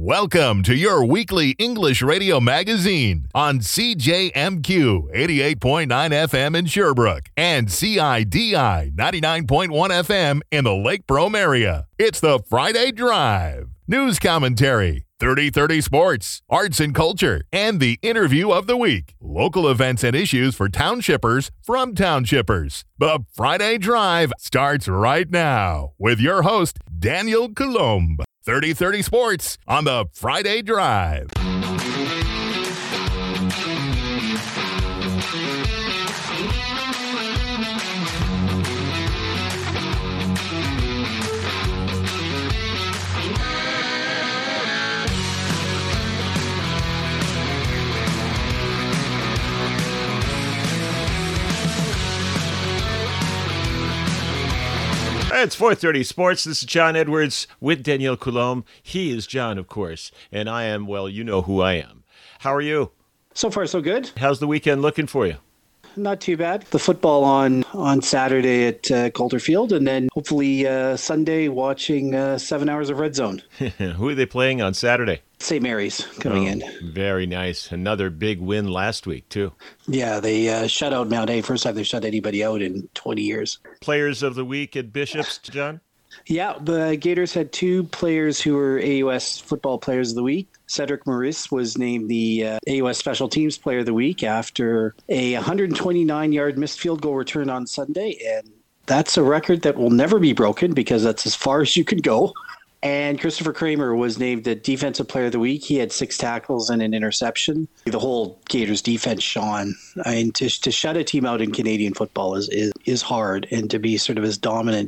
Welcome to your weekly English radio magazine on CJMQ 88.9 FM in Sherbrooke and CIDI 99.1 FM in the Lake Brome area. It's the Friday Drive. News commentary, 30-30 sports, arts and culture, and the interview of the week. Local events and issues for townshippers from townshippers. The Friday Drive starts right now with your host, Daniel Coulombe. 30-30 sports on the Friday Drive. It's 4:30 Sports. This is John Edwards with Daniel Coulombe. He is John, of course, and I am, well, you know who I am. How are you? So far, so good. How's the weekend looking for you? Not too bad. The football on Saturday at Coulter Field, and then hopefully Sunday watching 7 hours of Red Zone. Who are they playing on Saturday? St. Mary's coming in. Very nice. Another big win last week, too. Yeah, they shut out Mount A. First time they shut anybody out in 20 years. Players of the week at Bishops, John? Yeah, the Gators had two players who were AUS Football Players of the Week. Cedric Maurice was named the AUS Special Teams Player of the Week after a 129-yard missed field goal return on Sunday, and that's a record that will never be broken because that's as far as you can go. And Christopher Kramer was named the Defensive Player of the Week. He had 6 tackles and an interception. The whole Gators defense shone. I mean, to shut a team out in Canadian football is hard, and to be sort of as dominant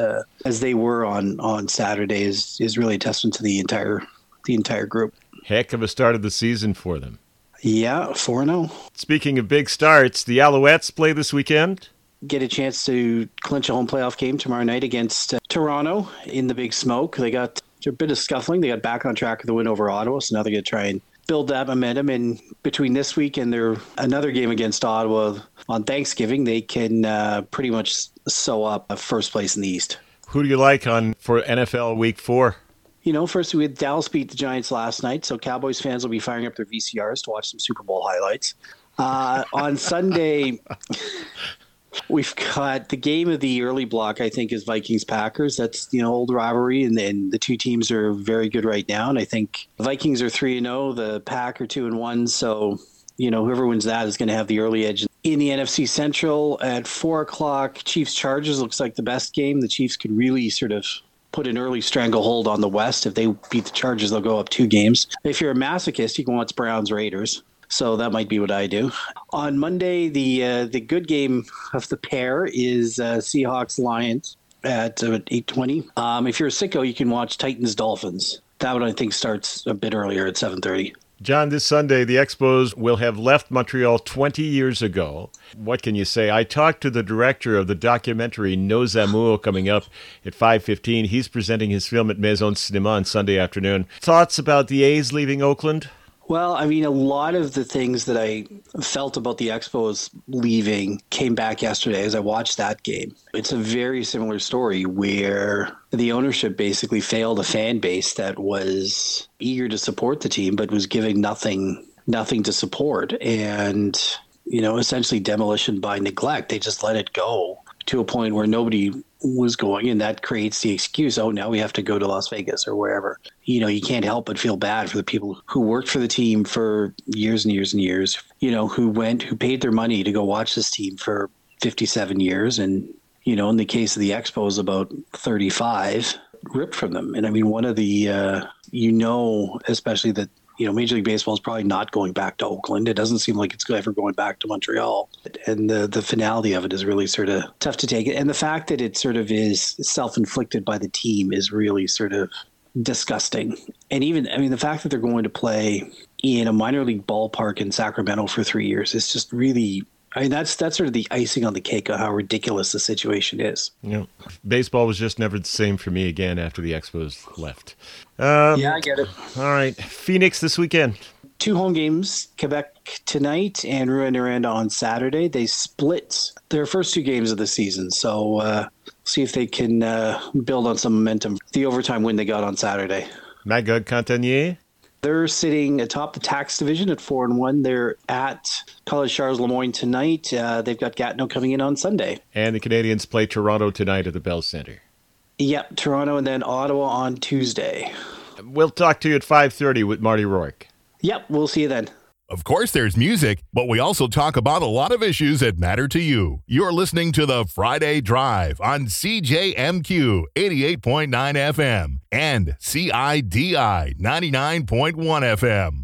as they were on Saturday is really a testament to the entire group. Heck of a start of the season for them. Yeah, 4-0. Speaking of big starts, the Alouettes play this weekend. Get a chance to clinch a home playoff game tomorrow night against Toronto in the Big Smoke. They got a bit of scuffling. They got back on track with the win over Ottawa, so now they're going to try and build that momentum. And between this week and their another game against Ottawa on Thanksgiving, they can pretty much sew up first place in the East. Who do you like for NFL Week 4? You know, first we had Dallas beat the Giants last night, so Cowboys fans will be firing up their VCRs to watch some Super Bowl highlights. On Sunday... We've got the game of the early block, I think, is Vikings-Packers. That's, old rivalry, and the two teams are very good right now. And I think the Vikings are 3-0, the Pack are 2-1. So, whoever wins that is going to have the early edge. In the NFC Central at 4 o'clock, Chiefs-Chargers looks like the best game. The Chiefs could really sort of put an early stranglehold on the West. If they beat the Chargers, they'll go up 2 games. If you're a masochist, you can watch Browns-Raiders. So that might be what I do. On Monday, the good game of the pair is Seahawks-Lions at 8:20. If you're a sicko, you can watch Titans-Dolphins. That one, I think, starts a bit earlier at 7:30. John, this Sunday, the Expos will have left Montreal 20 years ago. What can you say? I talked to the director of the documentary Nos Amours coming up at 5:15. He's presenting his film at Maison Cinéma on Sunday afternoon. Thoughts about the A's leaving Oakland? Well, I mean, a lot of the things that I felt about the Expos leaving came back yesterday as I watched that game. It's a very similar story where the ownership basically failed a fan base that was eager to support the team but was giving nothing to support. And, essentially demolition by neglect. They just let it go to a point where nobody was going, and that creates the excuse, now we have to go to Las Vegas or wherever. You can't help but feel bad for the people who worked for the team for years and years and years, who paid their money to go watch this team for 57 years. And, in the case of the Expos, about 35 ripped from them. And I mean, one of the, especially that, Major League Baseball is probably not going back to Oakland. It doesn't seem like it's ever going back to Montreal. And the finality of it is really sort of tough to take. And the fact that it sort of is self-inflicted by the team is really sort of disgusting. And even, the fact that they're going to play in a minor league ballpark in Sacramento for 3 years is just really... that's sort of the icing on the cake of how ridiculous the situation is. Yeah. Baseball was just never the same for me again after the Expos left. Yeah, I get it. All right. Phoenix this weekend. 2 home games, Quebec tonight and Rouyn-Noranda on Saturday. They split their first 2 games of the season. So see if they can build on some momentum. The overtime win they got on Saturday. Magog Cantanier. They're sitting atop the tax division at 4-1. They're at College Charles Lemoyne tonight. They've got Gatineau coming in on Sunday. And the Canadians play Toronto tonight at the Bell Centre. Yep, Toronto and then Ottawa on Tuesday. We'll talk to you at 5:30 with Marty Rourke. Yep, we'll see you then. Of course, there's music, but we also talk about a lot of issues that matter to you. You're listening to the Friday Drive on CJMQ 88.9 FM and CIDI 99.1 FM.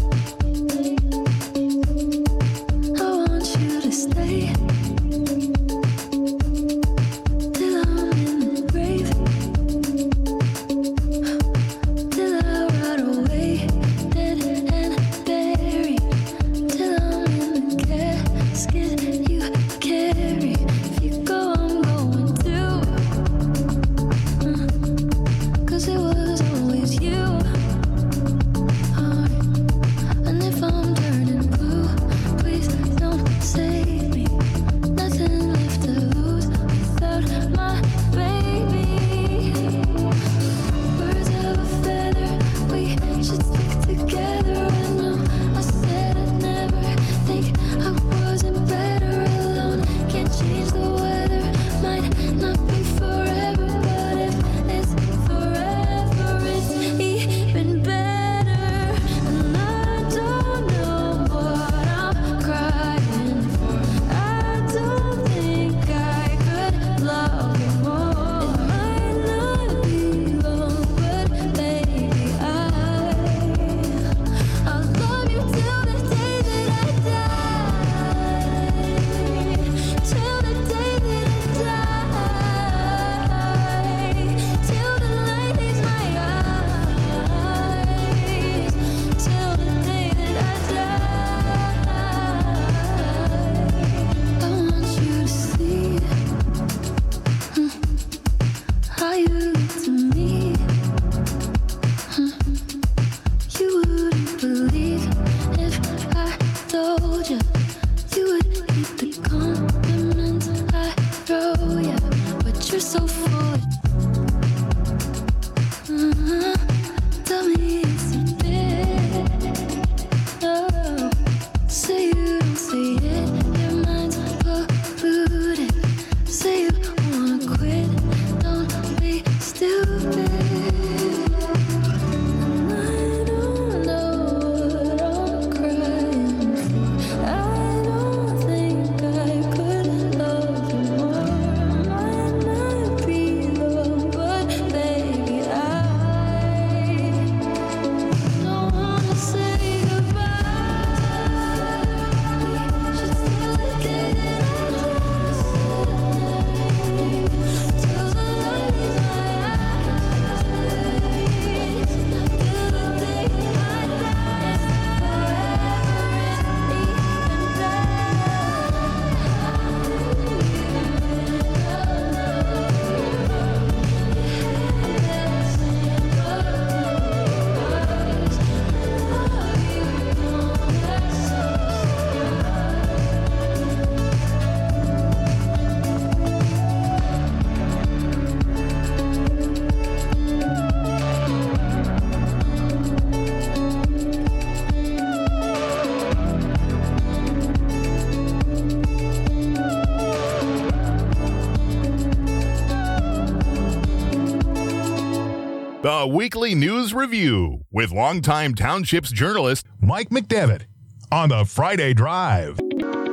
The Weekly News Review with longtime Townships journalist Mike McDevitt on the Friday Drive.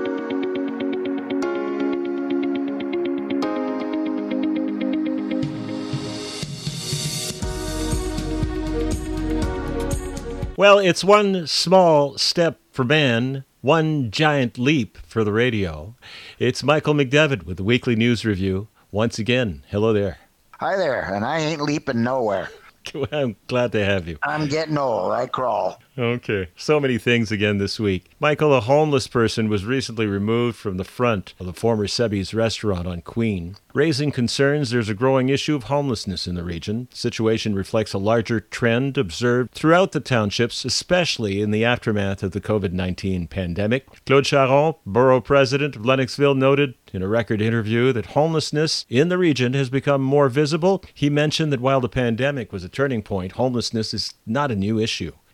Well, it's one small step for man, one giant leap for the radio. It's Michael McDevitt with the Weekly News Review. Once again, hello there. Hi there, and I ain't leaping nowhere. I'm glad to have you. I'm getting old. I crawl. Okay. So many things again this week. Michael, a homeless person was recently removed from the front of the former Sebby's restaurant on Queen, raising concerns there's a growing issue of homelessness in the region. The situation reflects a larger trend observed throughout the townships, especially in the aftermath of the COVID-19 pandemic. Claude Charon, borough president of Lennoxville, noted in a record interview that homelessness in the region has become more visible. He mentioned that while the pandemic was a turning point, homelessness is not a new issue.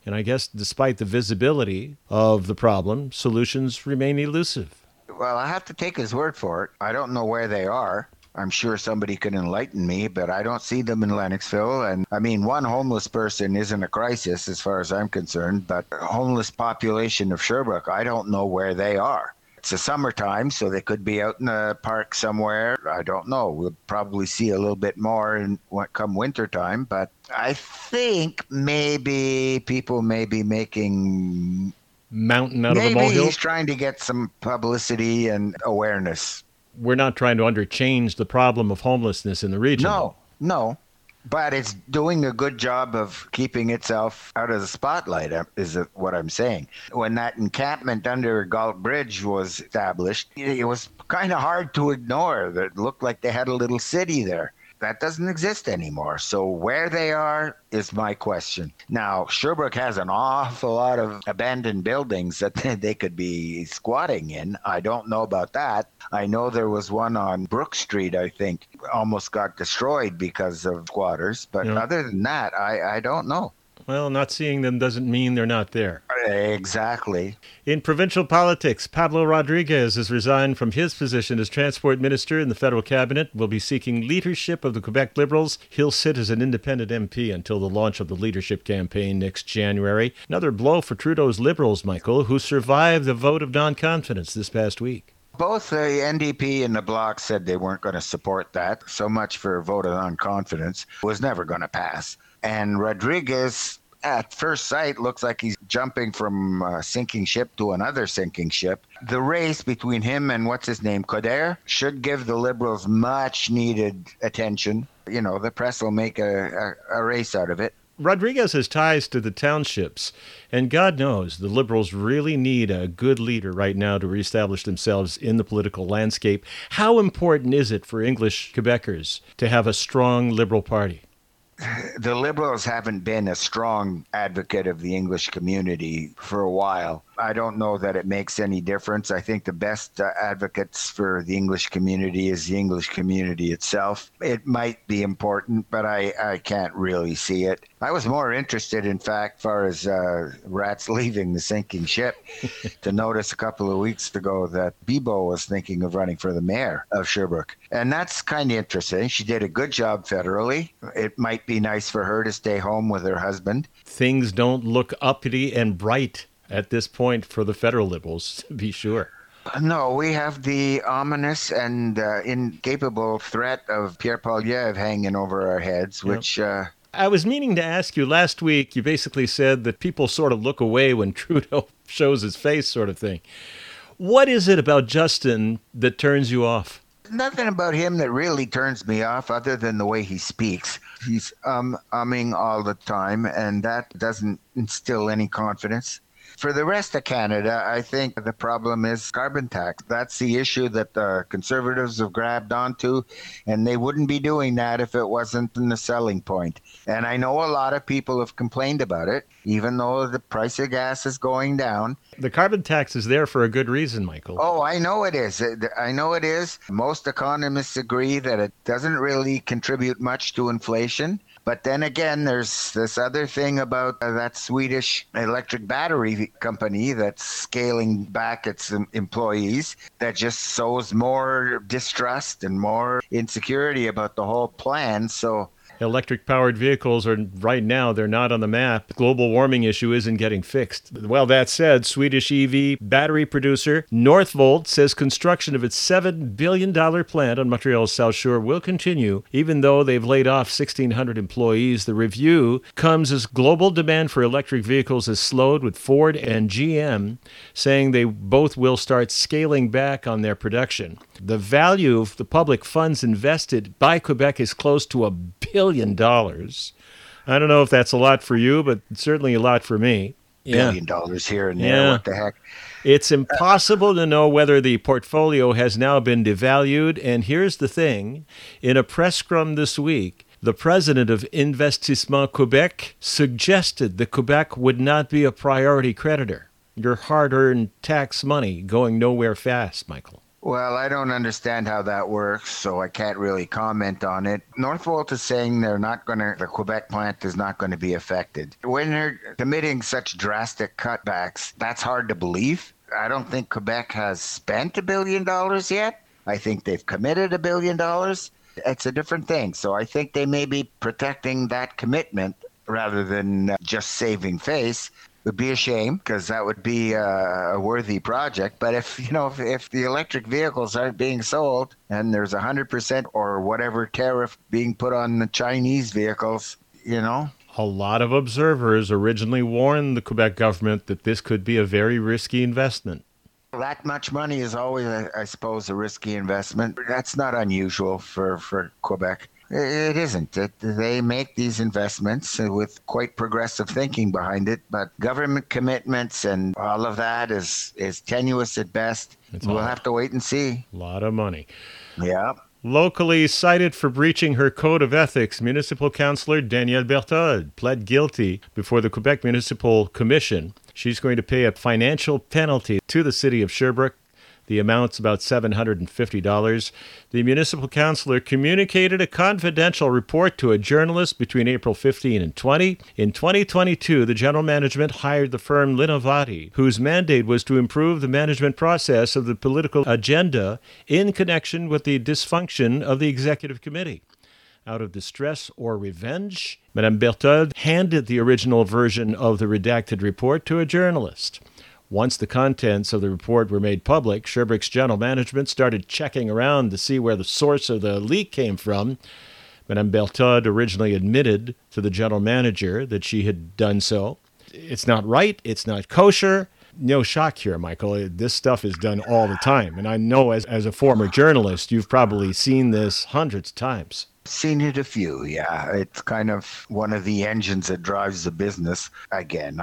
And I guess despite the visibility of the problem, solutions remain elusive. Well, I have to take his word for it. I don't know where they are. I'm sure somebody can enlighten me, but I don't see them in Lennoxville. And I mean, one homeless person isn't a crisis as far as I'm concerned, but a homeless population of Sherbrooke, I don't know where they are. It's the summertime, so they could be out in the park somewhere. I don't know. We'll probably see a little bit more in come wintertime, but I think maybe people may be making Mountain out of a maybe molehill. he's trying to get some publicity and awareness. We're not trying to underchange the problem of homelessness in the region. No. But it's doing a good job of keeping itself out of the spotlight, is what I'm saying. When that encampment under Galt Bridge was established, it was kind of hard to ignore. It looked like they had a little city there. That doesn't exist anymore. So where they are is my question. Now, Sherbrooke has an awful lot of abandoned buildings that they could be squatting in. I don't know about that. I know there was one on Brook Street, I think, almost got destroyed because of squatters. But other than that, I don't know. Well, not seeing them doesn't mean they're not there. Exactly. In provincial politics, Pablo Rodriguez has resigned from his position as transport minister in the federal cabinet, will be seeking leadership of the Quebec Liberals. He'll sit as an independent MP until the launch of the leadership campaign next January. Another blow for Trudeau's Liberals, Michael, who survived the vote of non-confidence this past week. Both the NDP and the Bloc said they weren't going to support that. So much for a vote of non-confidence. It was never going to pass. And Rodriguez, at first sight, looks like he's jumping from a sinking ship to another sinking ship. The race between him and Coderre, should give the Liberals much needed attention. You know, the press will make a race out of it. Rodriguez has ties to the townships, and God knows the Liberals really need a good leader right now to reestablish themselves in the political landscape. How important is it for English Quebecers to have a strong Liberal Party? The Liberals haven't been a strong advocate of the English community for a while. I don't know that it makes any difference. I think the best advocates for the English community is the English community itself. It might be important, but I can't really see it. I was more interested, in fact, as far as rats leaving the sinking ship, to notice a couple of weeks ago that Bibeau was thinking of running for the mayor of Sherbrooke. And that's kind of interesting. She did a good job federally. It might be nice for her to stay home with her husband. Things don't look uppity and bright at this point for the federal Liberals, to be sure. No, we have the ominous and incapable threat of Pierre Poilievre hanging over our heads, which... I was meaning to ask you, last week you basically said that people sort of look away when Trudeau shows his face, sort of thing. What is it about Justin that turns you off? Nothing about him that really turns me off other than the way he speaks. He's umming all the time, and that doesn't instill any confidence. For the rest of Canada, I think the problem is carbon tax. That's the issue that the Conservatives have grabbed onto, and they wouldn't be doing that if it wasn't in the selling point. And I know a lot of people have complained about it, even though the price of gas is going down. The carbon tax is there for a good reason, Michael. Oh, I know it is. I know it is. Most economists agree that it doesn't really contribute much to inflation. But then again, there's this other thing about that Swedish electric battery company that's scaling back its employees that just sows more distrust and more insecurity about the whole plan. So electric-powered vehicles are, right now, they're not on the map. The global warming issue isn't getting fixed. Well, that said, Swedish EV battery producer Northvolt says construction of its $7 billion plant on Montreal's South Shore will continue, even though they've laid off 1,600 employees. The review comes as global demand for electric vehicles has slowed, with Ford and GM saying they both will start scaling back on their production. The value of the public funds invested by Quebec is close to $1 billion. I don't know if that's a lot for you, but it's certainly a lot for me. $1 billion here and there. What the heck? It's impossible to know whether the portfolio has now been devalued. And here's the thing. In a press scrum this week, the president of Investissement Québec suggested that Quebec would not be a priority creditor. Your hard-earned tax money going nowhere fast, Michael. Well, I don't understand how that works, so I can't really comment on it. Northvolt is saying the Quebec plant is not going to be affected. When they're committing such drastic cutbacks, that's hard to believe. I don't think Quebec has spent $1 billion yet. I think they've committed $1 billion. It's a different thing. So I think they may be protecting that commitment rather than just saving face. Would be a shame because that would be a worthy project. But if the electric vehicles aren't being sold and there's 100% or whatever tariff being put on the Chinese vehicles, A lot of observers originally warned the Quebec government that this could be a very risky investment. That much money is always, I suppose, a risky investment. That's not unusual for Quebec. It isn't. They make these investments with quite progressive thinking behind it, but government commitments and all of that is tenuous at best. We'll have to wait and see. A lot of money. Yeah. Locally cited for breaching her code of ethics, Municipal Councillor Danielle Berthold pled guilty before the Quebec Municipal Commission. She's going to pay a financial penalty to the city of Sherbrooke. The amount's about $750. The municipal councillor communicated a confidential report to a journalist between April 15 and 20. In 2022, the general management hired the firm Linovati, whose mandate was to improve the management process of the political agenda in connection with the dysfunction of the executive committee. Out of distress or revenge, Mme. Berthold handed the original version of the redacted report to a journalist. Once the contents of the report were made public, Sherbrooke's general management started checking around to see where the source of the leak came from. Mme. Berthold originally admitted to the general manager that she had done so. It's not right. It's not kosher. No shock here, Michael. This stuff is done all the time. And I know as a former journalist, you've probably seen this hundreds of times. Seen it a few, yeah. It's kind of one of the engines that drives the business. Again,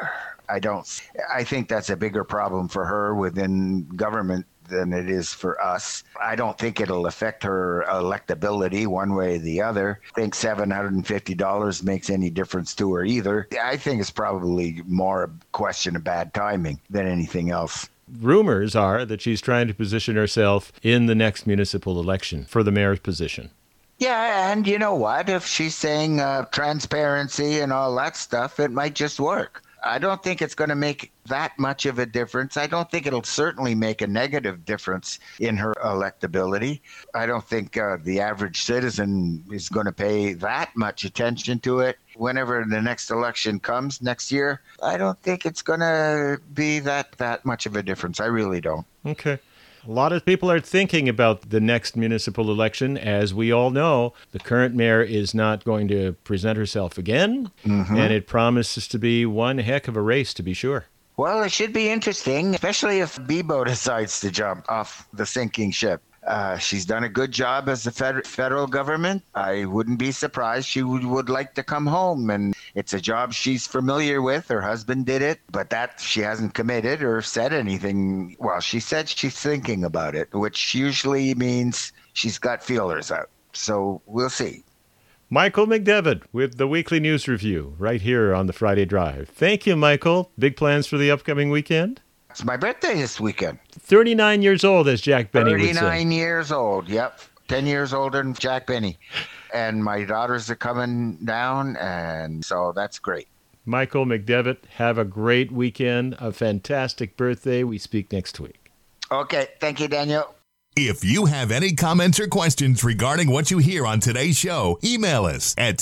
I think that's a bigger problem for her within government than it is for us. I don't think it'll affect her electability one way or the other. I think $750 makes any difference to her either. I think it's probably more a question of bad timing than anything else. Rumors are that she's trying to position herself in the next municipal election for the mayor's position. Yeah, and you know what? If she's saying transparency and all that stuff, it might just work. I don't think it's going to make that much of a difference. I don't think it'll certainly make a negative difference in her electability. I don't think the average citizen is going to pay that much attention to it. Whenever the next election comes next year, I don't think it's going to be that much of a difference. I really don't. Okay. A lot of people are thinking about the next municipal election. As we all know, the current mayor is not going to present herself again, and it promises to be one heck of a race, to be sure. Well, it should be interesting, especially if Bibeau decides to jump off the sinking ship. She's done a good job as the federal government. I wouldn't be surprised she would like to come home, and it's a job she's familiar with. Her husband did it, but that she hasn't committed or said anything. Well, she said she's thinking about it, which usually means she's got feelers out. So we'll see. Michael McDevitt with the Weekly News Review right here on the Friday Drive. Thank you, Michael. Big plans for the upcoming weekend? It's my birthday this weekend. 39 years old, as Jack Benny would say. 39 years old, yep. 10 years older than Jack Benny. And my daughters are coming down, and so that's great. Michael McDevitt, have a great weekend, a fantastic birthday. We speak next week. Okay, thank you, Daniel. If you have any comments or questions regarding what you hear on today's show, email us at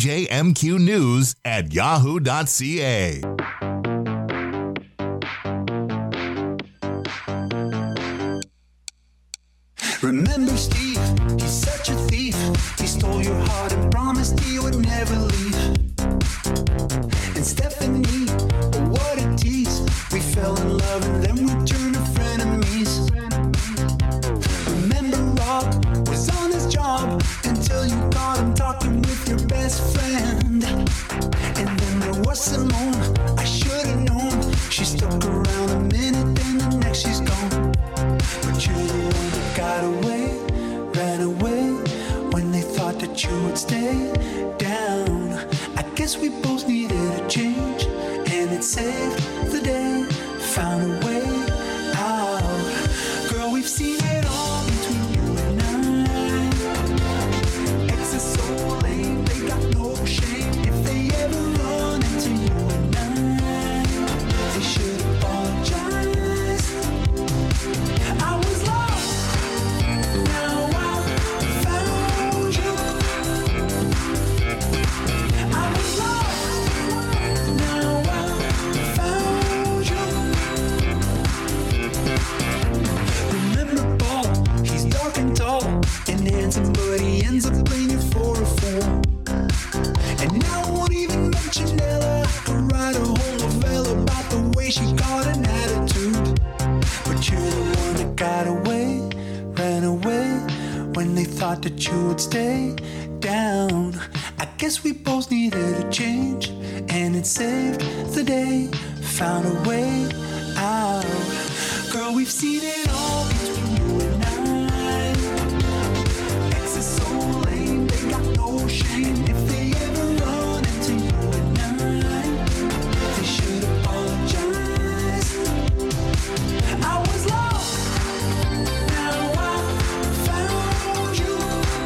cjmqnews@yahoo.ca. Remember Steve, he's such a thief. He stole your heart and promised he would never leave. And Stephanie, oh, what a tease. We fell in love and then we turned to frenemies. Remember Rob was on his job until you caught him talking with your best friend. And then there was Simone, I should have known. She stuck around a minute and the next she's gone. But you're the one that got away, ran away, when they thought that you would stay down. I guess we both needed a change, way she got an attitude. But you're the one that got away, ran away, when they thought that you would stay down. I guess we both needed a change, and it saved the day, found a way out. Girl, we've seen it all between you and I. Exes so lame, they got no shame. If they ever run into you and I, they should apologize. I was lost, now I found you.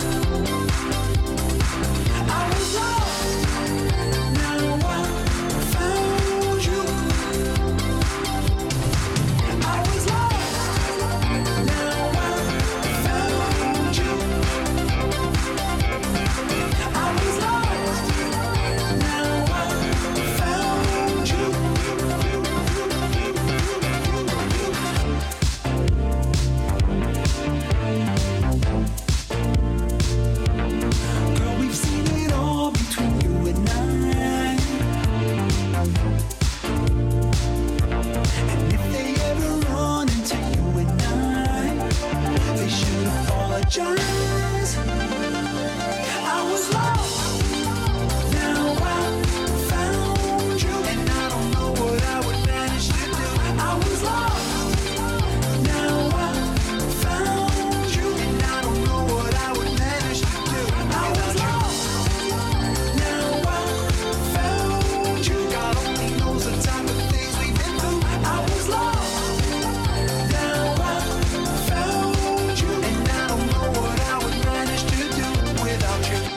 I was lost, now I found you. I was lost, now I found you. I was lost, now I found you. Girl, we've seen it all between you and I. And if they ever run into you and I, they should apologize. I was lost, now I found you. And I don't know what I would manage to do. I was lost, now I found you. And I don't know what I would manage to do. I was lost, now I found you. God only knows the type of things we've been through. I was lost, now I found you. And I don't know what I would manage to do without you.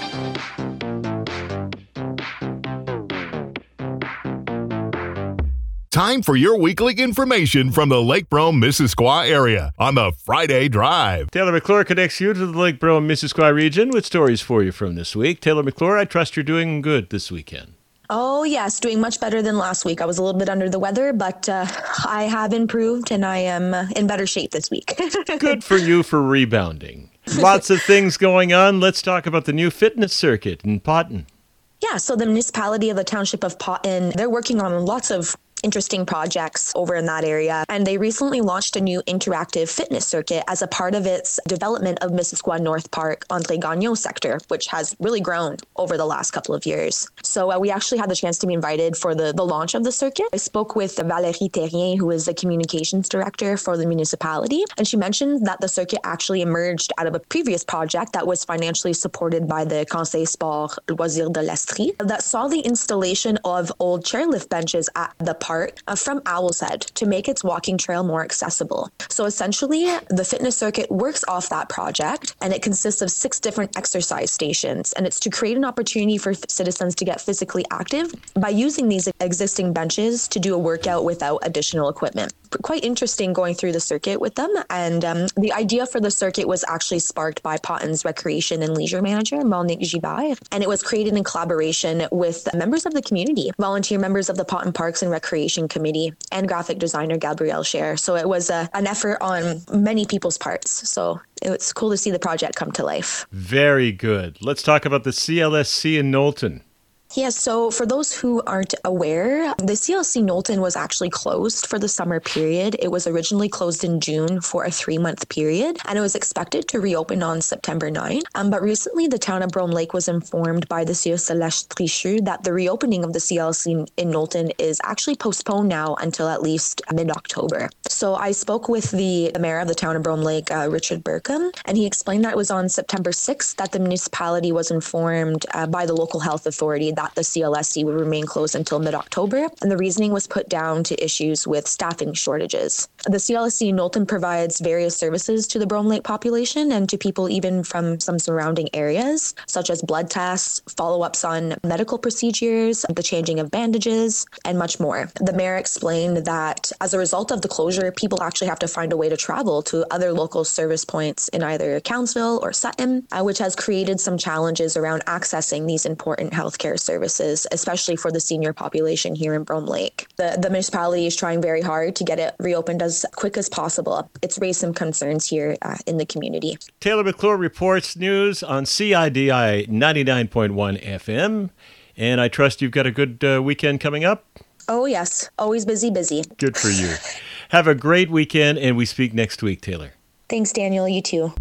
Time for your weekly information from the Lake Brome, Missisquoi area on the Friday Drive. Taylor McClure connects you to the Lake Brome, Missisquoi region with stories for you from this week. Taylor McClure, I trust you're doing good this weekend. Oh, yes, doing much better than last week. I was a little bit under the weather, but I have improved and I am in better shape this week. Good for you for rebounding. Lots of things going on. Let's talk about the new fitness circuit in Potton. Yeah, so the municipality of the township of Potton, they're working on lots of interesting projects over in that area. And they recently launched a new interactive fitness circuit as a part of its development of Missisquoi North Park André Gagnon sector, which has really grown over the last couple of years. So we actually had the chance to be invited for the launch of the circuit. I spoke with Valérie Terrien, who is the communications director for the municipality. And she mentioned that the circuit actually emerged out of a previous project that was financially supported by the Conseil Sport Loisirs de l'Estrie that saw the installation of old chairlift benches at the park from Owl's Head to make its walking trail more accessible. So essentially, the fitness circuit works off that project, and it consists of 6 different exercise stations. And it's to create an opportunity for citizens to get physically active by using these existing benches to do a workout without additional equipment. Quite interesting going through the circuit with them. And the idea for the circuit was actually sparked by Potton's recreation and leisure manager, Monique Gibert. And it was created in collaboration with members of the community, volunteer members of the Potton Parks and Recreation Committee, and graphic designer Gabrielle Scher. So it was an effort on many people's parts. So it's cool to see the project come to life. Very good. Let's talk about the CLSC in Knowlton. Yes, so for those who aren't aware, the CLC Knowlton was actually closed for the summer period. It was originally closed in June for a 3-month period, and it was expected to reopen on September 9. But recently, the town of Brome Lake was informed by the Sieur Celeste Trichu that the reopening of the CLC in Knowlton is actually postponed now until at least mid-October. So I spoke with the mayor of the town of Brome Lake, Richard Burkham, and he explained that it was on September 6th that the municipality was informed by the local health authority that the CLSC would remain closed until mid-October, and the reasoning was put down to issues with staffing shortages. The CLSC in Knowlton provides various services to the Brome Lake population and to people even from some surrounding areas, such as blood tests, follow-ups on medical procedures, the changing of bandages, and much more. The mayor explained that as a result of the closure, people actually have to find a way to travel to other local service points in either Countsville or Sutton, which has created some challenges around accessing these important healthcare services, especially for the senior population here in Brome Lake. The municipality is trying very hard to get it reopened as quick as possible. It's raised some concerns here in the community. Taylor McClure reports news on CIDI 99.1 FM, and I trust you've got a good weekend coming up. Oh, yes. Always busy, busy. Good for you. Have a great weekend, and we speak next week, Taylor. Thanks, Daniel. You too.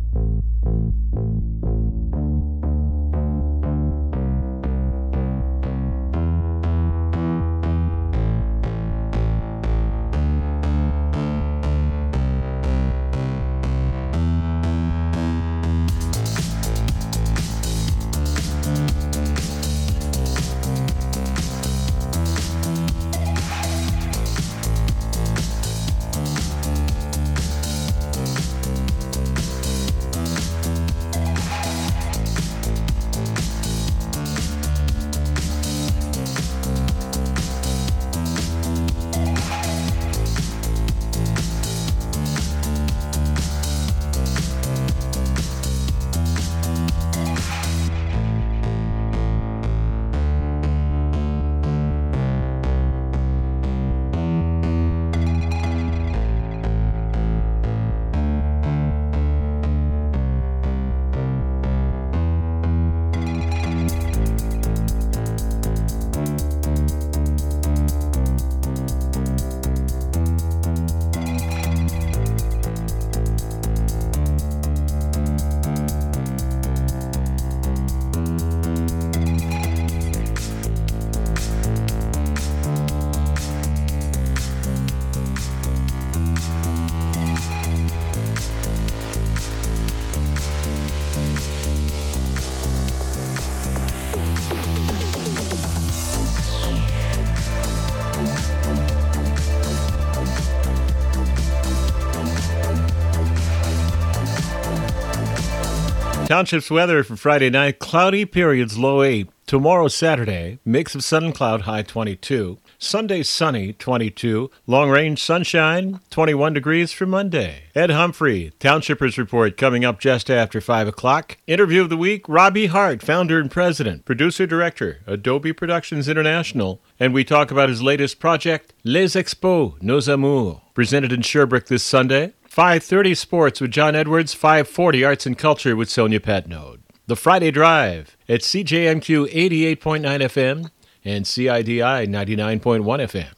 Township's weather for Friday night, cloudy periods, low 8. Tomorrow, Saturday, mix of sun and cloud, high 22. Sunday, sunny, 22. Long-range sunshine, 21 degrees for Monday. Ed Humphrey, Townshippers Report, coming up just after 5 o'clock. Interview of the week, Robbie Hart, founder and president, producer-director, Adobe Productions International. And we talk about his latest project, Les Expos, Nos Amours, presented in Sherbrooke this Sunday. 5:30 Sports with John Edwards, 5:40 Arts and Culture with Sonia Patnode. The Friday Drive at CJMQ 88.9 FM and CIDI 99.1 FM.